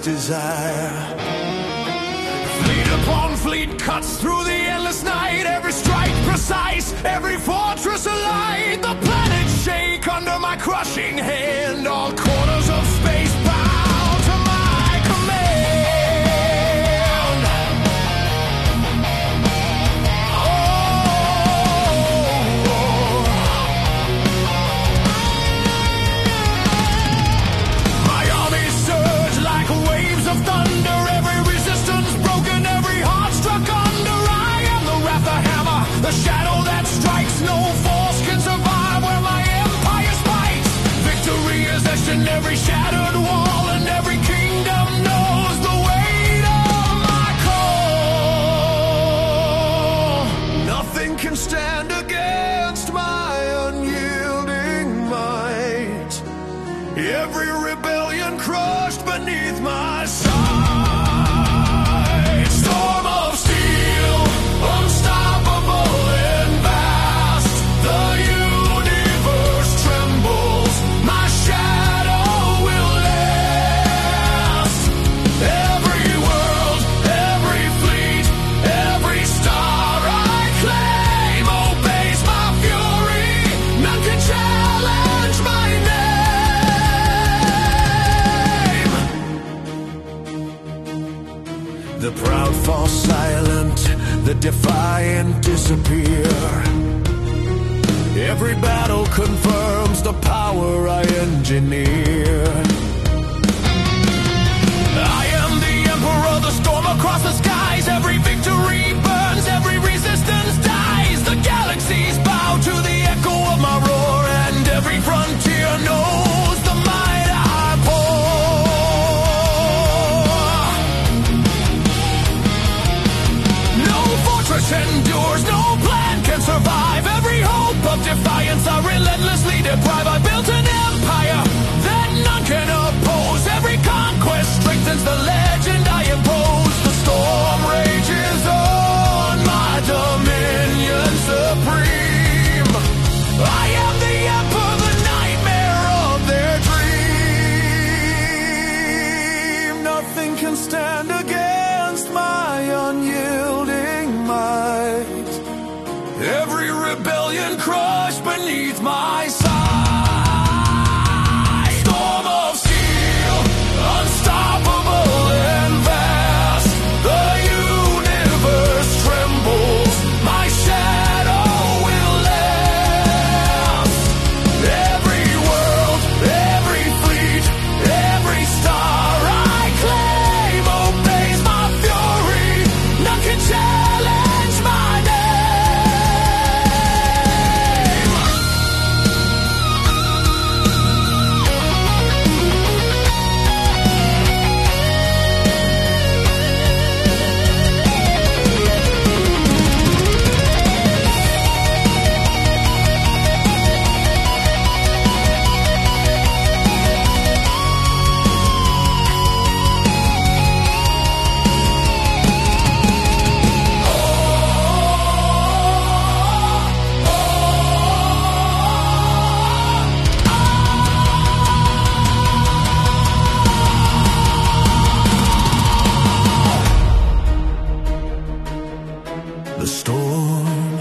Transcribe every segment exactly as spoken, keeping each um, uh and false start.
desire. Fleet upon fleet cuts through the endless night, every strike precise, every fortress alight. The planets shake under my crushing hand, all corners of space bow to my command. Oh, my armies surge like waves of thunder, every resistance broken, every heart struck under. I am the wrath, the hammer, the shadow that strikes. No force can survive where my empire spikes. Victory is etched in every shattered wall, and every kingdom knows the weight of my call. Nothing can stand against my unyielding might. Every rebellion crushed beneath my side. Storm of steel, unstoppable and vast. The universe trembles, my shadow will last. Every world, every fleet, every star I claim obeys my fury. None can challenge my name. The proud fall silent, the defiant disappear. Every battle confirms the power I engineer. I am the emperor, the storm across the skies. Every victory burns, every resistance dies. The galaxies bow to the echo of my roar, and every frontier knows the might I pour. No fortress endures, no plan can survive. Every hope of defiance I relentlessly deprive. I built an empire that none can oppose. Every conquest strengthens the legend I impose. The storm rages on, my dominion supreme. I am the emperor, the nightmare of their dream. Nothing can stand against my unyielding might. Every rebellion crushed beneath my side. Storm of steel, unstoppable and vast. The universe trembles, my shadow will last. Every world, every fleet, every star I claim obeys my fury. None can challenge my name. The storm,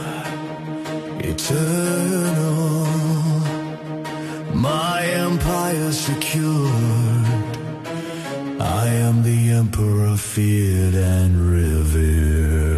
eternal, my empire secured. I am the emperor, feared and revered.